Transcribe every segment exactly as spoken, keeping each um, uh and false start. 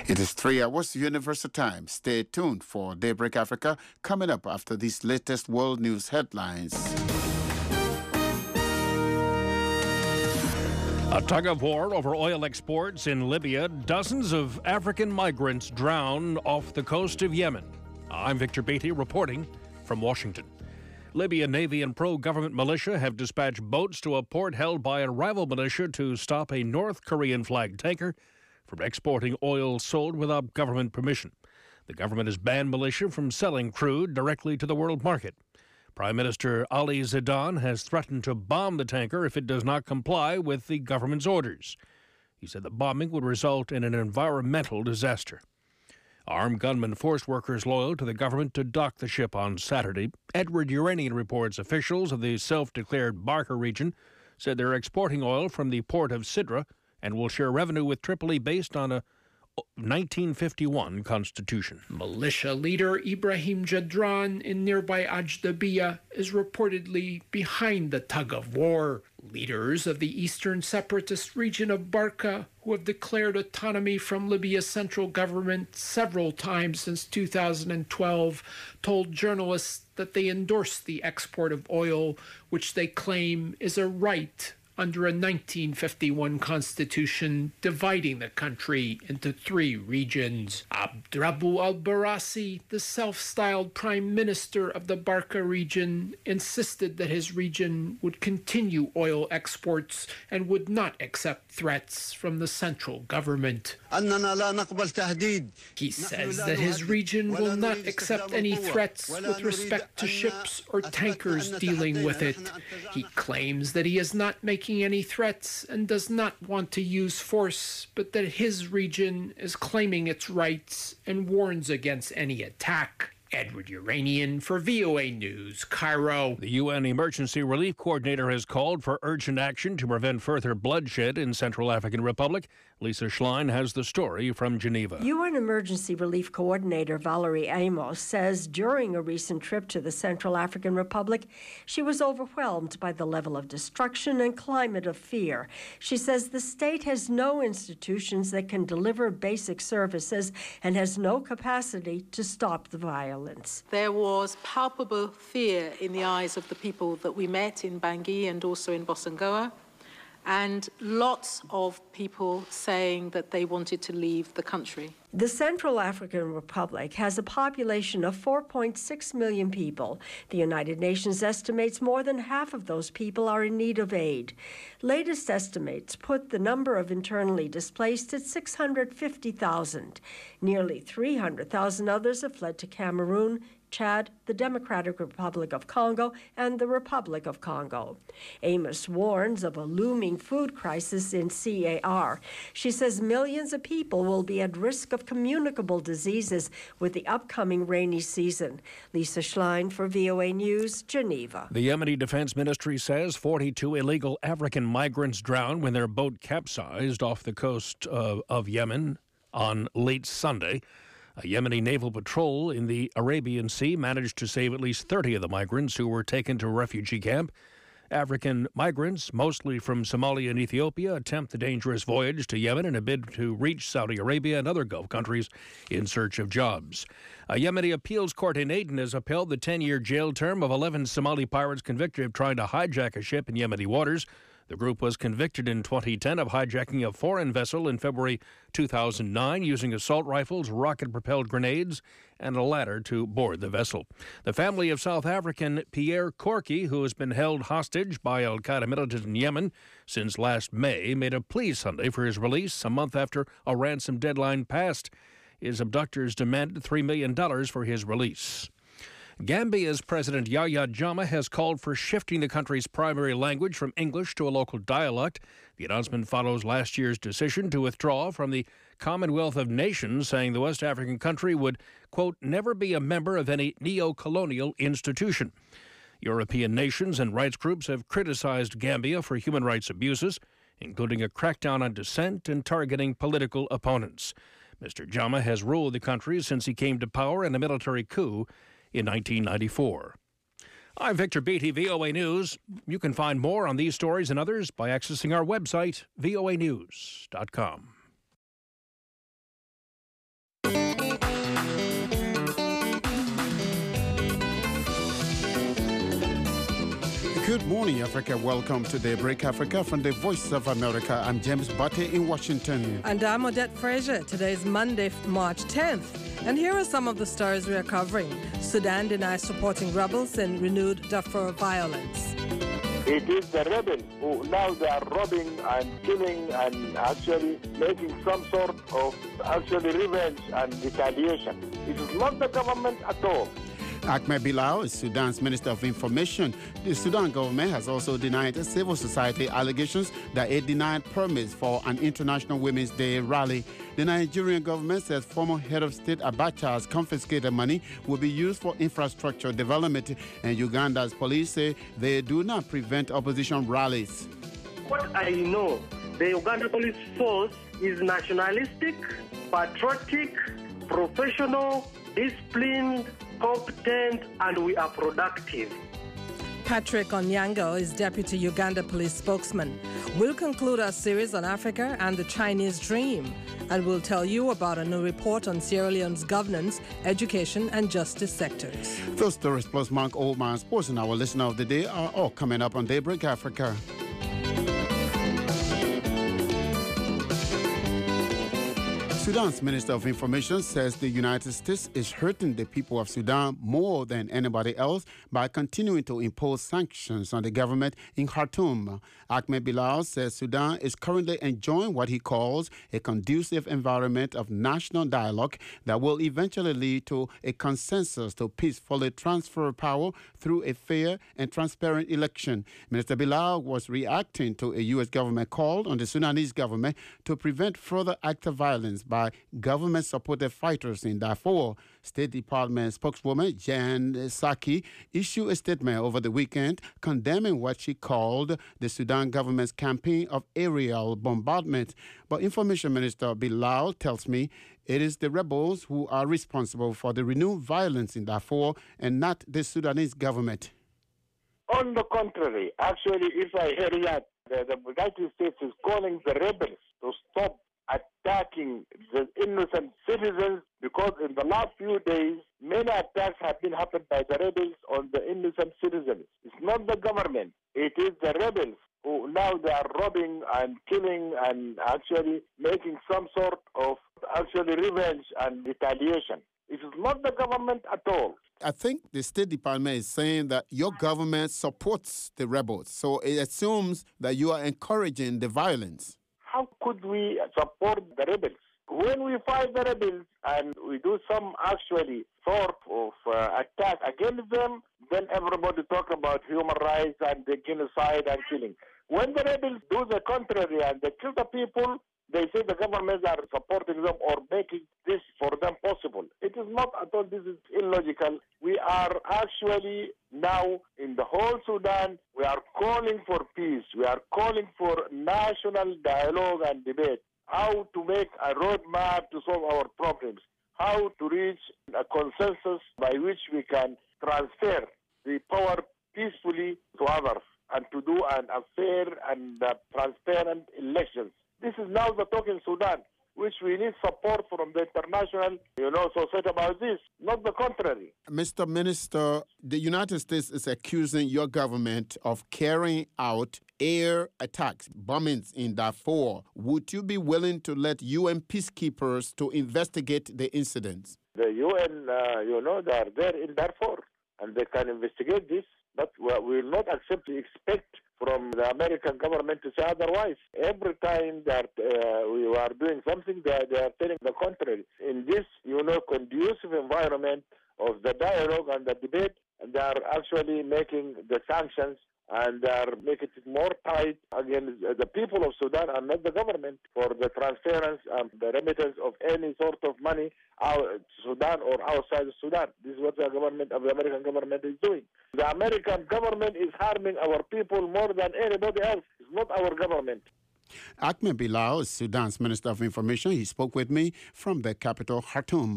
It is three hours Universal Time. Stay tuned for Daybreak Africa coming up after these latest world news headlines. A tug-of-war over oil exports in Libya. Dozens of African migrants drown off the coast of Yemen. I'm Victor Beatty reporting from Washington. Libyan Navy and pro-government militia have dispatched boats to a port held by a rival militia to stop a North Korean flagged tanker from exporting oil sold without government permission. The government has banned militia from selling crude directly to the world market. Prime Minister Ali Zidane has threatened to bomb the tanker if it does not comply with the government's orders. He said the bombing would result in an environmental disaster. Armed gunmen forced workers loyal to the government to dock the ship on Saturday. Edward Uranian reports officials of the self-declared Barca region said they're exporting oil from the port of Sidra and will share revenue with Tripoli based on a nineteen fifty-one constitution. Militia leader Ibrahim Jadran in nearby Ajdabiya is reportedly behind the tug-of-war. Leaders of the eastern separatist region of Barca, who have declared autonomy from Libya's central government several times since two thousand twelve, told journalists that they endorse the export of oil, which they claim is a right under a nineteen fifty-one constitution dividing the country into three regions. Abdrabu al-Barasi, the self-styled prime minister of the Barca region, insisted that his region would continue oil exports and would not accept threats from the central government. He says that his region will not accept any threats with respect to ships or tankers dealing with it. He claims that he is not making any threats and does not want to use force, but that his region is claiming its rights and warns against any attack. Edward Uranian for V O A News, Cairo. The U N Emergency Relief Coordinator has called for urgent action to prevent further bloodshed in Central African Republic. Lisa Schlein has the story from Geneva. U N Emergency Relief Coordinator Valerie Amos says during a recent trip to the Central African Republic, she was overwhelmed by the level of destruction and climate of fear. She says the state has no institutions that can deliver basic services and has no capacity to stop the violence. There was palpable fear in the eyes of the people that we met in Bangui and also in Bossangoa, and lots of people saying that they wanted to leave the country. The Central African Republic has a population of four point six million people. The United Nations estimates more than half of those people are in need of aid. Latest estimates put the number of internally displaced at six hundred fifty thousand. Nearly three hundred thousand others have fled to Cameroon, Chad, the Democratic Republic of Congo, and the Republic of Congo. Amos warns of a looming food crisis in C A R. She says millions of people will be at risk of communicable diseases with the upcoming rainy season. Lisa Schlein for V O A News, Geneva. The Yemeni Defense Ministry says forty-two illegal African migrants drowned when their boat capsized off the coast of, of Yemen on late Sunday. A Yemeni naval patrol in the Arabian Sea managed to save at least thirty of the migrants who were taken to a refugee camp. African migrants, mostly from Somalia and Ethiopia, attempt the dangerous voyage to Yemen in a bid to reach Saudi Arabia and other Gulf countries in search of jobs. A Yemeni appeals court in Aden has upheld the ten-year jail term of eleven Somali pirates convicted of trying to hijack a ship in Yemeni waters. The group was convicted in twenty ten of hijacking a foreign vessel in February two thousand nine using assault rifles, rocket-propelled grenades, and a ladder to board the vessel. The family of South African Pierre Corky, who has been held hostage by al-Qaeda militants in Yemen since last May, made a plea Sunday for his release a month after a ransom deadline passed. His abductors demanded three million dollars for his release. Gambia's President Yahya Jammeh has called for shifting the country's primary language from English to a local dialect. The announcement follows last year's decision to withdraw from the Commonwealth of Nations, saying the West African country would, quote, never be a member of any neo-colonial institution. European nations and rights groups have criticized Gambia for human rights abuses, including a crackdown on dissent and targeting political opponents. Mister Jammeh has ruled the country since he came to power in a military coup in nineteen ninety-four. I'm Victor Beatty, V O A News. You can find more on these stories and others by accessing our website, V O A news dot com. Good morning, Africa. Welcome to Daybreak Africa from the Voice of America. I'm James Butte in Washington. And I'm Odette Frazier. Today is Monday, March tenth. And here are some of the stories we are covering. Sudan denies supporting rebels in renewed Darfur violence. It is the rebels who now they are robbing and killing and actually making some sort of actually revenge and retaliation. It is not the government at all. Ahmed Bilal is Sudan's Minister of Information. The Sudan government has also denied civil society allegations that it denied permits for an International Women's Day rally. The Nigerian government says former head of state Abacha's confiscated money will be used for infrastructure development, and Uganda's police say they do not prevent opposition rallies. What I know, the Uganda police force is nationalistic, patriotic, professional, disciplined, competent, and we are productive. Patrick Onyango is Deputy Uganda Police spokesman. We'll conclude our series on Africa and the Chinese dream, and we'll tell you about a new report on Sierra Leone's governance, education, and justice sectors. Those stories plus Mark Oldman, Sports, and our listener of the day are all coming up on Daybreak Africa. Sudan's Minister of Information says the United States is hurting the people of Sudan more than anybody else by continuing to impose sanctions on the government in Khartoum. Ahmed Bilal says Sudan is currently enjoying what he calls a conducive environment of national dialogue that will eventually lead to a consensus to peacefully transfer power through a fair and transparent election. Minister Bilal was reacting to a U S government call on the Sudanese government to prevent further acts of violence by by government-supported fighters in Darfur. State Department spokeswoman Jen Psaki issued a statement over the weekend condemning what she called the Sudan government's campaign of aerial bombardment. But Information Minister Bilal tells me it is the rebels who are responsible for the renewed violence in Darfur and not the Sudanese government. On the contrary, actually, if I hear that, the, the United States is calling the rebels to stop attacking the innocent citizens, because in the last few days, many attacks have been happened by the rebels on the innocent citizens. It's not the government. It is the rebels who now they are robbing and killing and actually making some sort of actually revenge and retaliation. It is not the government at all. I think the State Department is saying that your government supports the rebels. So it assumes that you are encouraging the violence. How could we support the rebels? When we fight the rebels and we do some actually sort of uh, attack against them, then everybody talk about human rights and the genocide and killing. When the rebels do the contrary and they kill the people, they say the governments are supporting them or making this for them possible. It is not at all. This is illogical. We are actually now in the whole Sudan, we are calling for peace. We are calling for national dialogue and debate. How to make a roadmap to solve our problems. How to reach a consensus by which we can transfer the power peacefully to others and to do an, a fair and uh, transparent elections. This is now the talk in Sudan, which we need support from the international, you know, society about this, not the contrary. Mister Minister, the United States is accusing your government of carrying out air attacks, bombings in Darfur. Would you be willing to let U N peacekeepers to investigate the incidents? The U N, uh, you know, they are there in Darfur, and they can investigate this, but we will not accept, expect from the American government to say otherwise. Every time that uh, we are doing something, they are, they are telling the contrary. In this, you know, conducive environment of the dialogue and the debate, and they are actually making the sanctions and they are making it more tight against the people of Sudan and not the government for the transference and the remittance of any sort of money out of Sudan or outside of Sudan. This is what the government of the American government is doing. The American government is harming our people more than anybody else. It's not our government. Ahmed Bilal is Sudan's Minister of Information. He spoke with me from the capital, Khartoum.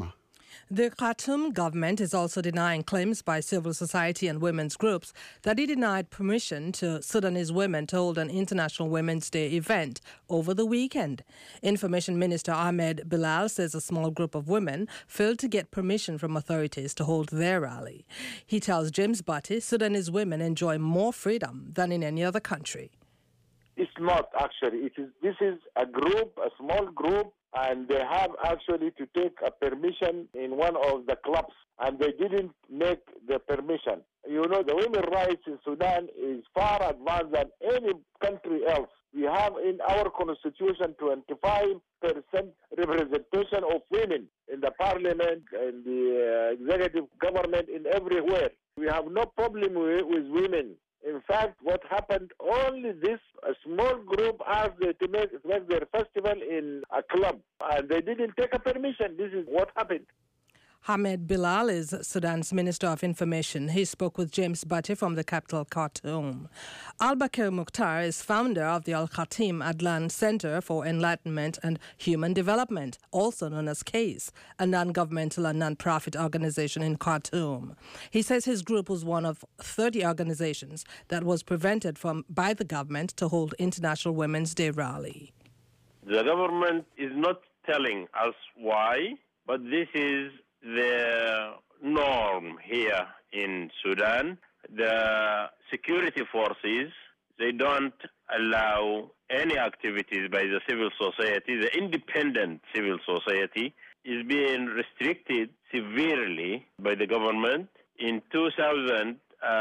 The Khartoum government is also denying claims by civil society and women's groups that it denied permission to Sudanese women to hold an International Women's Day event over the weekend. Information Minister Ahmed Bilal says a small group of women failed to get permission from authorities to hold their rally. He tells James Batty Sudanese women enjoy more freedom than in any other country. It's not actually. It is. This is a group, a small group, and they have actually to take a permission in one of the clubs, and they didn't make the permission. You know, the women's rights in Sudan is far advanced than any country else. We have in our constitution twenty-five percent representation of women in the parliament and the uh, executive government in everywhere. We have no problem with, with women. In fact, what happened, only this a small group asked to make, to make their festival in a club, and they didn't take a permission. This is what happened. Ahmed Bilal is Sudan's Minister of Information. He spoke with James Batty from the capital, Khartoum. Al-Bakir Mukhtar is founder of the Al-Khatim Adlan Center for Enlightenment and Human Development, also known as CASE, a non-governmental and non-profit organization in Khartoum. He says his group was one of thirty organizations that was prevented from by the government to hold International Women's Day rally. The government is not telling us why, but this is the norm here in Sudan. The security forces, they don't allow any activities by the civil society. The independent civil society is being restricted severely by the government. In two thousand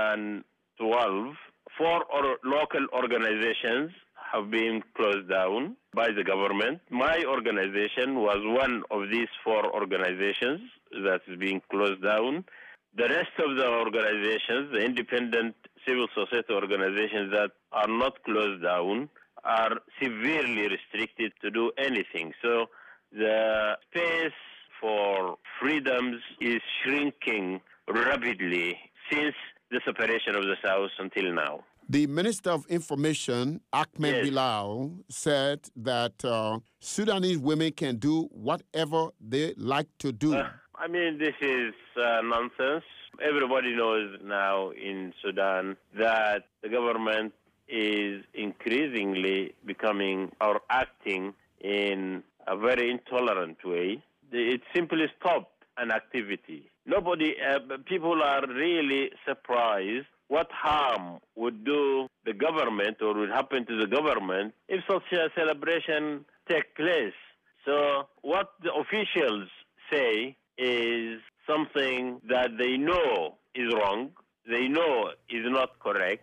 twelve, four or local organizations have been closed down by the government. My organization was one of these four organizations that is being closed down. The rest of the organizations, the independent civil society organizations that are not closed down, are severely restricted to do anything. So the space for freedoms is shrinking rapidly since the separation of the South until now. The Minister of Information, Ahmed Yes. Bilal, said that uh, Sudanese women can do whatever they like to do. Uh, I mean, this is uh, nonsense. Everybody knows now in Sudan that the government is increasingly becoming or acting in a very intolerant way. It simply stopped an activity. Nobody, uh, people are really surprised what harm would do the government or would happen to the government if such a celebration take place. So what the officials say is something that they know is wrong, they know is not correct.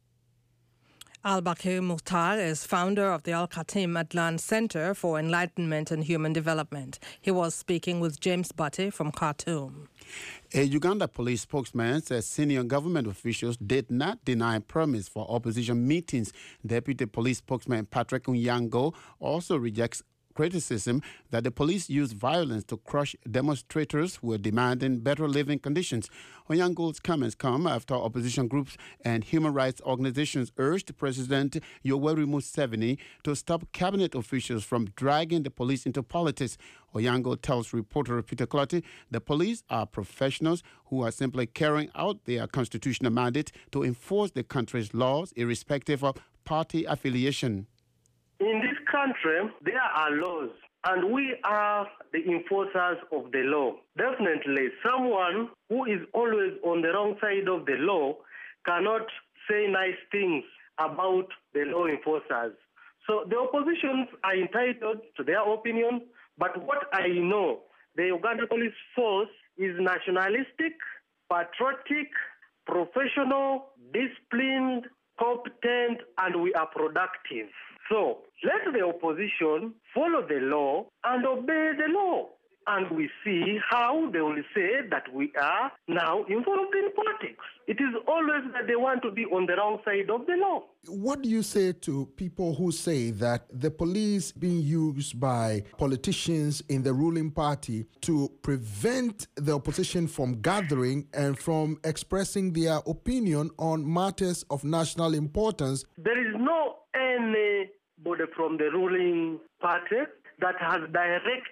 Al-Bakir Mukhtar is founder of the Al-Khatim Adlan Center for Enlightenment and Human Development. He was speaking with James Batty from Khartoum. A Uganda police spokesman says senior government officials did not deny permits for opposition meetings. Deputy police spokesman Patrick Unyango also rejects criticism that the police used violence to crush demonstrators who were demanding better living conditions. Onyango's comments come after opposition groups and human rights organizations urged President Yoweri Museveni to stop cabinet officials from dragging the police into politics. Onyango tells reporter Peter Clotty the police are professionals who are simply carrying out their constitutional mandate to enforce the country's laws irrespective of party affiliation. In this country, there are laws, and we are the enforcers of the law. Definitely, someone who is always on the wrong side of the law cannot say nice things about the law enforcers. So the oppositions are entitled to their opinion, but what I know, the Uganda Police Force is nationalistic, patriotic, professional, disciplined, competent, and we are productive. So let the opposition follow the law and obey the law. And we see how they will say that we are now involved in politics. It is always that they want to be on the wrong side of the law. What do you say to people who say that the police being used by politicians in the ruling party to prevent the opposition from gathering and from expressing their opinion on matters of national importance? There is no anybody from the ruling party that has directed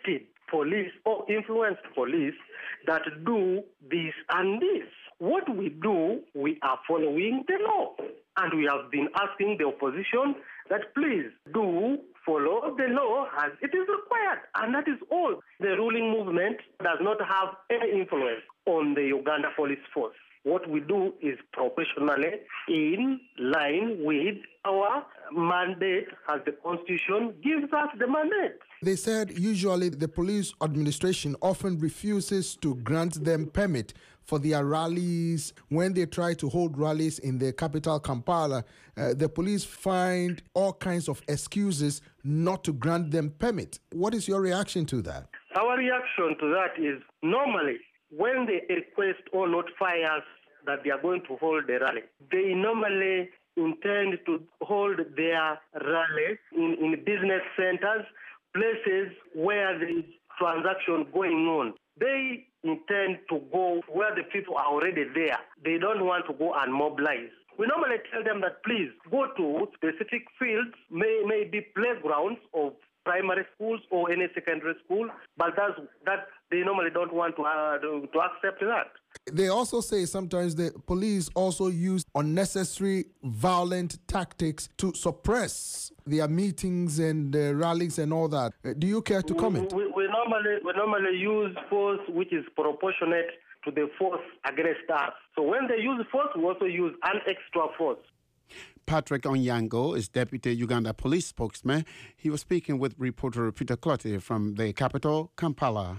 police or influence police that do this and this. What we do, we are following the law. And we have been asking the opposition that please do follow the law as it is required. And that is all. The ruling movement does not have any influence on the Uganda police force. What we do is professionally in line with our mandate as the Constitution gives us the mandate. They said usually the police administration often refuses to grant them permit for their rallies. When they try to hold rallies in the capital, Kampala, uh, the police find all kinds of excuses not to grant them permit. What is your reaction to that? Our reaction to that is normally when they request or notify us that they are going to hold a rally, they normally intend to hold their rallies in, in business centers, places where there is transaction going on. They intend to go where the people are already there. They don't want to go and mobilize. We normally tell them that please go to specific fields, may, may be playgrounds of primary schools or any secondary school, but that's, that they normally don't want to, uh, to, to accept that. They also say sometimes the police also use unnecessary violent tactics to suppress their meetings and uh, rallies and all that. Uh, do you care to comment? We, we, we, normally, we normally use force which is proportionate to the force against us. So when they use force, we also use an extra force. Patrick Onyango is Deputy Uganda Police spokesman. He was speaking with reporter Peter Clottey from the capital, Kampala.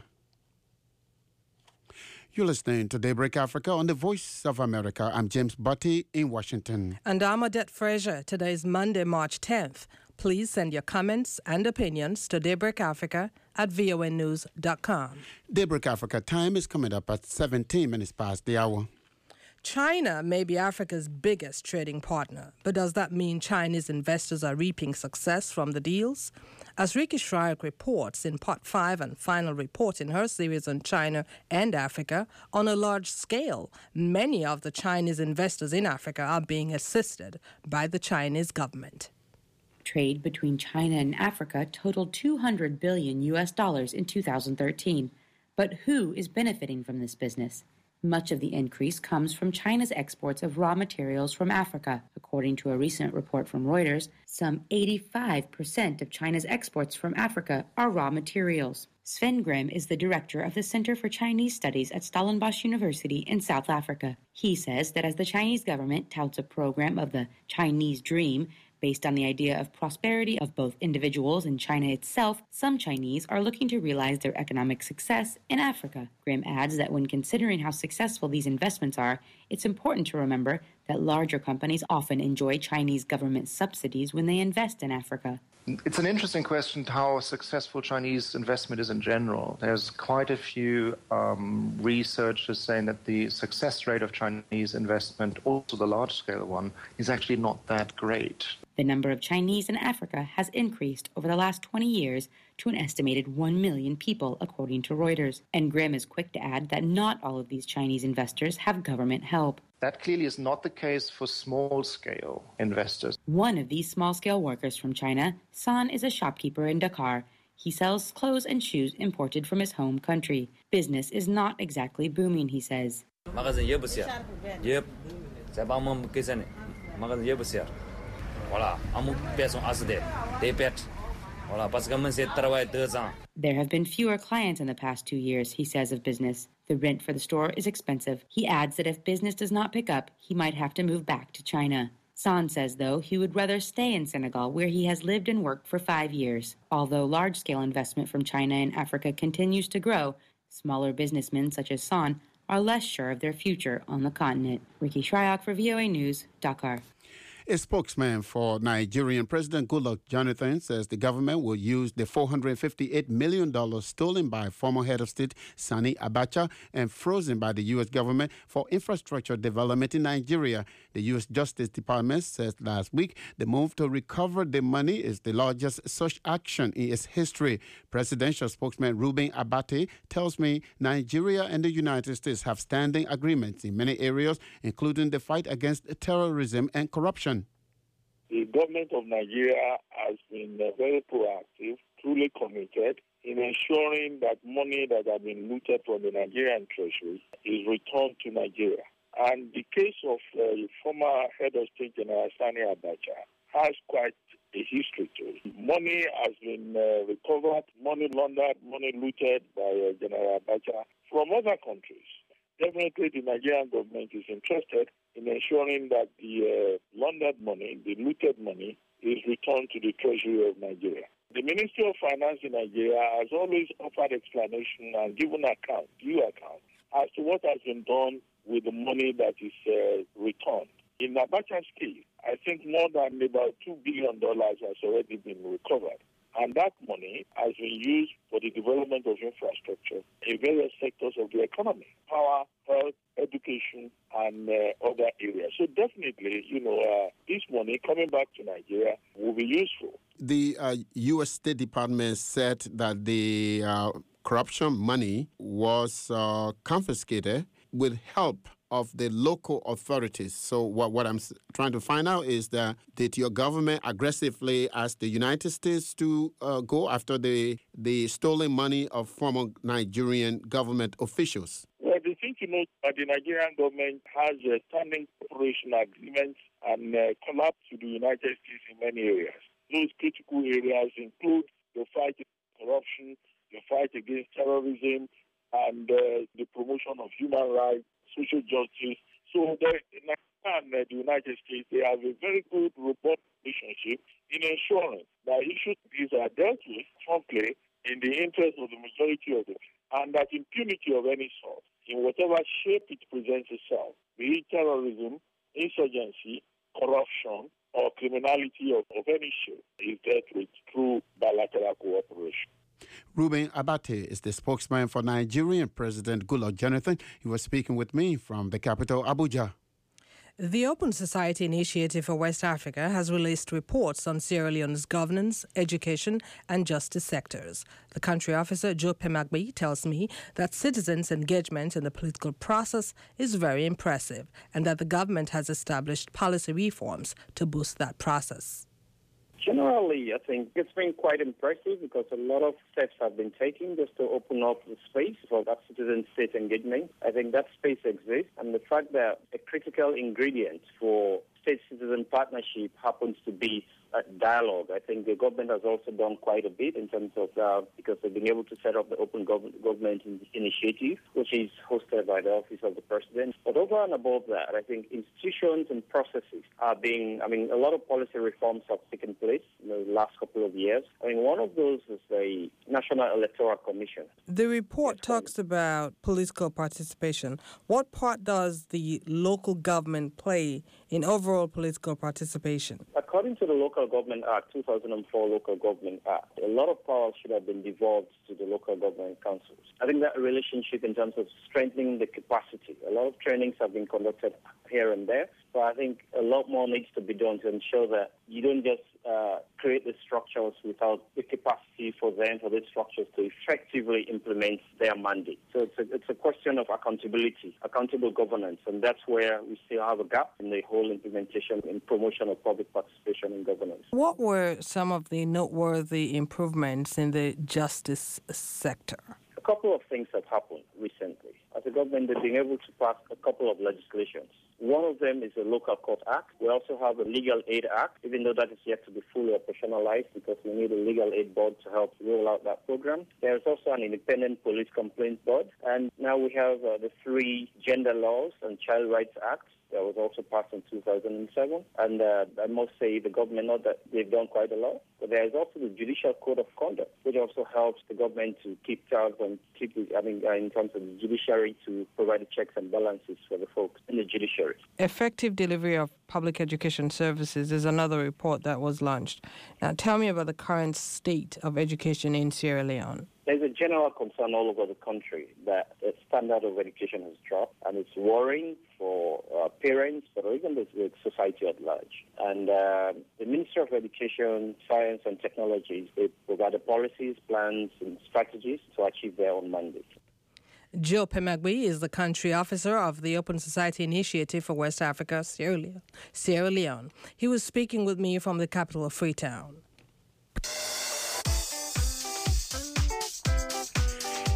You're listening to Daybreak Africa on the Voice of America. I'm James Butty in Washington. And I'm Odette Fraser. Today is Monday, March tenth. Please send your comments and opinions to Daybreak Africa at V O N news dot com. Daybreak Africa time is coming up at seventeen minutes past the hour. China may be Africa's biggest trading partner, but does that mean Chinese investors are reaping success from the deals? As Ricky Shryock reports in part five and final report in her series on China and Africa, on a large scale, many of the Chinese investors in Africa are being assisted by the Chinese government. Trade between China and Africa totaled two hundred billion U S dollars in two thousand thirteen. But who is benefiting from this business? Much of the increase comes from China's exports of raw materials from Africa. According to a recent report from Reuters, some eighty-five percent of China's exports from Africa are raw materials. Sven Grimm is the director of the Center for Chinese Studies at Stellenbosch University in South Africa. He says that as the Chinese government touts a program of the Chinese Dream, based on the idea of prosperity of both individuals and China itself, some Chinese are looking to realize their economic success in Africa. Grimm adds that when considering how successful these investments are, it's important to remember that larger companies often enjoy Chinese government subsidies when they invest in Africa. It's an interesting question how successful Chinese investment is in general. There's quite a few um, researchers saying that the success rate of Chinese investment, also the large-scale one, is actually not that great. The number of Chinese in Africa has increased over the last twenty years to an estimated one million people, according to Reuters. And Grimm is quick to add that not all of these Chinese investors have government help. That clearly is not the case for small-scale investors. One of these small-scale workers from China, San, is a shopkeeper in Dakar. He sells clothes and shoes imported from his home country. Business is not exactly booming, he says. There have been fewer clients in the past two years, he says of business. The rent for the store is expensive. He adds that if business does not pick up, he might have to move back to China. San says, though, he would rather stay in Senegal, where he has lived and worked for five years. Although large-scale investment from China in Africa continues to grow, smaller businessmen such as San are less sure of their future on the continent. Ricky Shryock for V O A News, Dakar. A spokesman for Nigerian President Goodluck Jonathan says the government will use the four hundred fifty-eight million dollars stolen by former head of state Sani Abacha and frozen by the U S government for infrastructure development in Nigeria. The U S Justice Department said last week the move to recover the money is the largest such action in its history. Presidential spokesman Reuben Abati tells me Nigeria and the United States have standing agreements in many areas, including the fight against terrorism and corruption. The government of Nigeria has been uh, very proactive, truly committed in ensuring that money that has been looted from the Nigerian treasury is returned to Nigeria. And the case of uh, former head of state General Sani Abacha has quite a history to it. Money has been uh, recovered, money laundered, money looted by uh, General Abacha from other countries. Definitely the Nigerian government is interested in ensuring that the uh, laundered money, the looted money, is returned to the treasury of Nigeria. The Ministry of Finance in Nigeria has always offered explanation and given account, due account, as to what has been done with the money that is uh, returned. In Abacha's case, I think more than about two billion dollars has already been recovered. And that money has been used for the development of infrastructure in various sectors of the economy, power, health, education, and uh, other areas. So definitely, you know, uh, this money coming back to Nigeria will be useful. The uh, U S State Department said that the uh, corruption money was uh, confiscated with help of the local authorities. So what, what I'm trying to find out is that did your government aggressively ask the United States to uh, go after the the stolen money of former Nigerian government officials? Well, the thing to note that the Nigerian government has a standing cooperation agreement and uh, collabs with the United States in many areas. Those critical areas include the fight against corruption, the fight against terrorism, and uh, the promotion of human rights, social justice. So the, and uh, the United States, they have a very good, robust relationship in ensuring that issues these are dealt with promptly in the interest of the majority of them, and that impunity of any sort, in whatever shape it presents itself, be it terrorism, insurgency, corruption, or criminality of, of any shape, is dealt with through bilateral cooperation. Reuben Abate is the spokesman for Nigerian President Goodluck Jonathan. He was speaking with me from the capital, Abuja. The Open Society Initiative for West Africa has released reports on Sierra Leone's governance, education and justice sectors. The country officer, Joe Pemagbe, tells me that citizens' engagement in the political process is very impressive and that the government has established policy reforms to boost that process. Generally, I think it's been quite impressive because a lot of steps have been taken just to open up the space for that citizen-state engagement. I think that space exists, and the fact that a critical ingredient for state-citizen partnership happens to be uh, dialogue. I think the government has also done quite a bit in terms of, uh, because they've been able to set up the Open Gov- Government Initiative, which is hosted by the Office of the President. But over and above that, I think institutions and processes are being, I mean, a lot of policy reforms have taken place in the last couple of years. I mean, one of those is the National Electoral Commission. The report talks about political participation. What part does the local government play in overall political participation? According to the Local Government Act, two thousand four Local Government Act, a lot of powers should have been devolved to the local government councils. I think that relationship in terms of strengthening the capacity, a lot of trainings have been conducted here and there, but I think a lot more needs to be done to ensure that you don't just uh, create the structures without the capacity for them, for these structures to effectively implement their mandate. So it's a, it's a question of accountability, accountable governance, and that's where we still have a gap in the whole implementation and promotion of public participation in governance. What were some of the noteworthy improvements in the justice sector? A couple of things have happened recently. As a government, they've been able to pass a couple of legislations. One of them is the Local Court Act. We also have the Legal Aid Act, even though that is yet to be fully operationalized because we need a legal aid board to help roll out that program. There's also an independent police complaint board. And now we have uh, the three gender laws and child rights acts that was also passed in two thousand seven. And uh, I must say the government, not that they've done quite a lot, but there is also the Judicial Code of Conduct, which also helps the government to keep tabs and keep, I mean, uh, in terms of the judiciary to provide the checks and balances for the folks in the judiciary. Effective delivery of public education services is another report that was launched. Now, tell me about the current state of education in Sierra Leone. There's a general concern all over the country that the standard of education has dropped, and it's worrying for uh, parents, but even the, the society at large. And uh, the Ministry of Education, Science and Technologies, they provide the policies, plans, and strategies to achieve their own mandate. Joe Pemagbe is the country officer of the Open Society Initiative for West Africa, Sierra Leone. Sierra Leone. He was speaking with me from the capital of Freetown.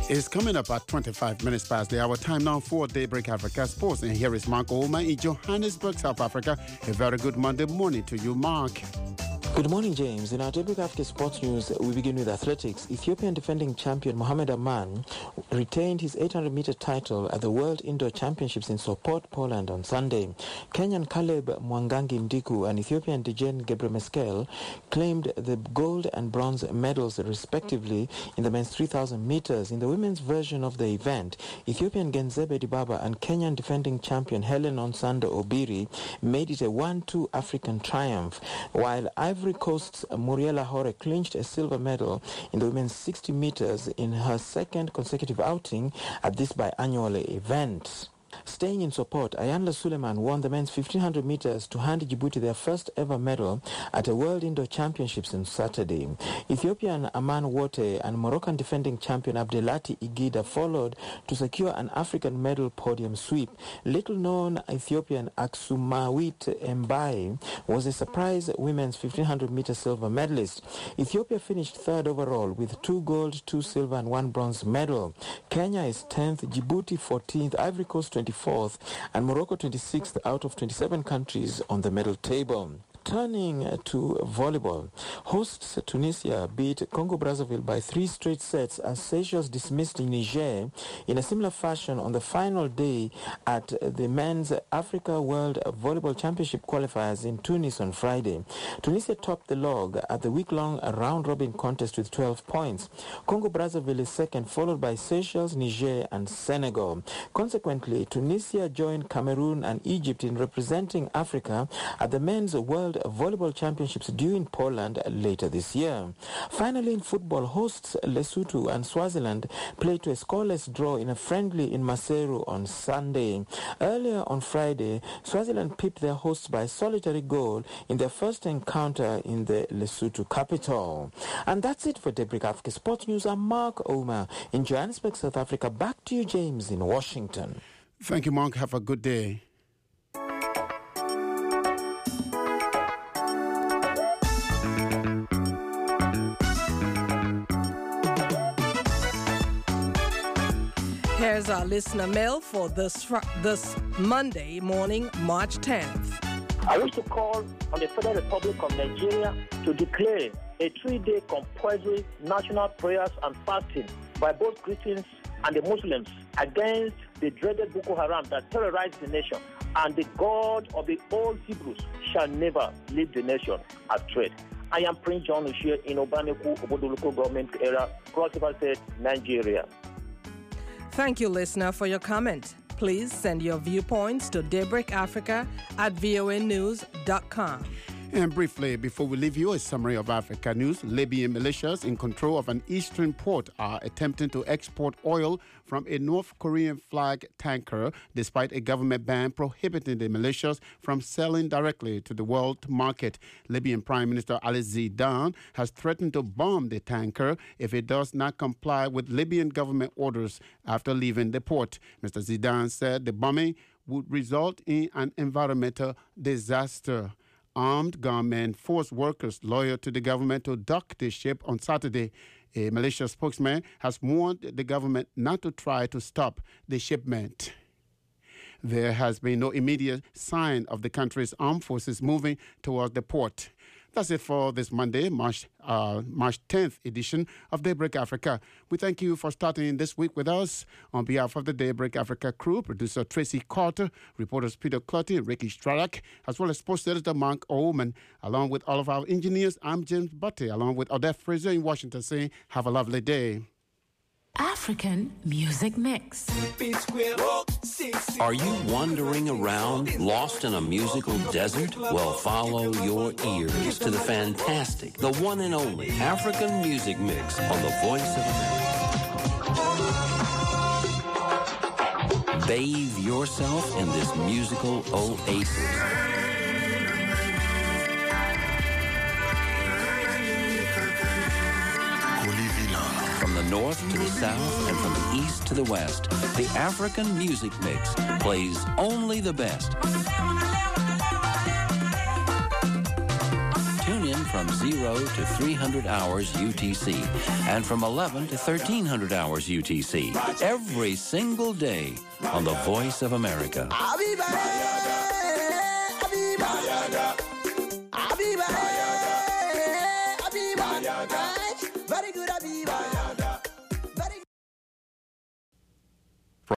It's coming up at twenty-five minutes past the hour. Time now for Daybreak Africa Sports. And here is Mark Olma in Johannesburg, South Africa. A very good Monday morning to you, Mark. Good morning, James. In our Daybreak Africa Sports News, we begin with athletics. Ethiopian defending champion Mohamed Aman retained his eight hundred meter title at the World Indoor Championships in Sopot, Poland on Sunday. Kenyan Caleb Mwangangi Ndiku and Ethiopian Dejen Gebremeskel claimed the gold and bronze medals respectively in the men's three thousand meters. In the women's version of the event, Ethiopian Genzebe Dibaba and Kenyan defending champion Helen Onsando Obiri made it a one two African triumph, while Ivory Coast's Muriela Hore clinched a silver medal in the women's sixty meters in her second consecutive outing at this biannual event. Staying in Sopot, Ayanla Suleiman won the men's fifteen hundred meters to hand Djibouti their first ever medal at a World Indoor Championships on Saturday. Ethiopian Aman Wote and Moroccan defending champion Abdelati Igida followed to secure an African medal podium sweep. Little-known Ethiopian Aksumawit Mbaye was a surprise women's fifteen hundred meter silver medalist. Ethiopia finished third overall with two gold, two silver and one bronze medal. Kenya is tenth, Djibouti fourteenth, Ivory Coast twenty-fourth, and Morocco twenty-sixth out of twenty-seven countries on the medal table. Turning to volleyball, hosts Tunisia beat Congo-Brazzaville by three straight sets as Seychelles dismissed Niger in a similar fashion on the final day at the Men's Africa World Volleyball Championship qualifiers in Tunis on Friday. Tunisia topped the log at the week-long round-robin contest with twelve points. Congo-Brazzaville is second, followed by Seychelles, Niger, and Senegal. Consequently, Tunisia joined Cameroon and Egypt in representing Africa at the Men's World Volleyball Championships due in Poland later this year. Finally, in football, hosts Lesotho and Swaziland played to a scoreless draw in a friendly in Maseru on Sunday. Earlier on Friday, Swaziland pipped their hosts by a solitary goal in their first encounter in the Lesotho capital. And that's it for Daybreak Africa Sports News. I'm Mark Omer in Johannesburg, South Africa. Back to you, James, in Washington. Thank you, Mark. Have a good day. Here's our listener mail for this fr- this Monday morning, March tenth. I wish to call on the Federal Republic of Nigeria to declare a three-day compulsory national prayers and fasting by both Christians and the Muslims against the dreaded Boko Haram that terrorized the nation. And the God of the old Hebrews shall never leave the nation astray. I am Prince John Ushia in Obaneku, Obodo local government area, Cross River State, Nigeria. Thank you, listener, for your comment. Please send your viewpoints to daybreakafrica at voa news dot com. And briefly, before we leave you, a summary of Africa news. Libyan militias in control of an eastern port are attempting to export oil from a North Korean flag tanker, despite a government ban prohibiting the militias from selling directly to the world market. Libyan Prime Minister Ali Zidane has threatened to bomb the tanker if it does not comply with Libyan government orders after leaving the port. Mister Zidane said the bombing would result in an environmental disaster. Armed gunmen forced workers loyal to the government to dock the ship on Saturday. A militia spokesman has warned the government not to try to stop the shipment. There has been no immediate sign of the country's armed forces moving towards the port. That's it for this Monday, March, uh, March tenth edition of Daybreak Africa. We thank you for starting this week with us. On behalf of the Daybreak Africa crew, producer Tracy Carter, reporters Peter Clutty and Ricky Stradak, as well as sports editor Mark Oman, along with all of our engineers, I'm James Butte, along with Odette Fraser in Washington, saying have a lovely day. African Music Mix. Are you wandering around, lost in a musical desert? Well, follow your ears to the fantastic, the one and only African Music Mix on the Voice of America. Bathe yourself in this musical oasis. From the north to the south and from the east to the west, the African Music Mix plays only the best. Tune in from from zero to three hundred hours U T C and from eleven to thirteen hundred hours U T C every single day on the Voice of America. I'll be back.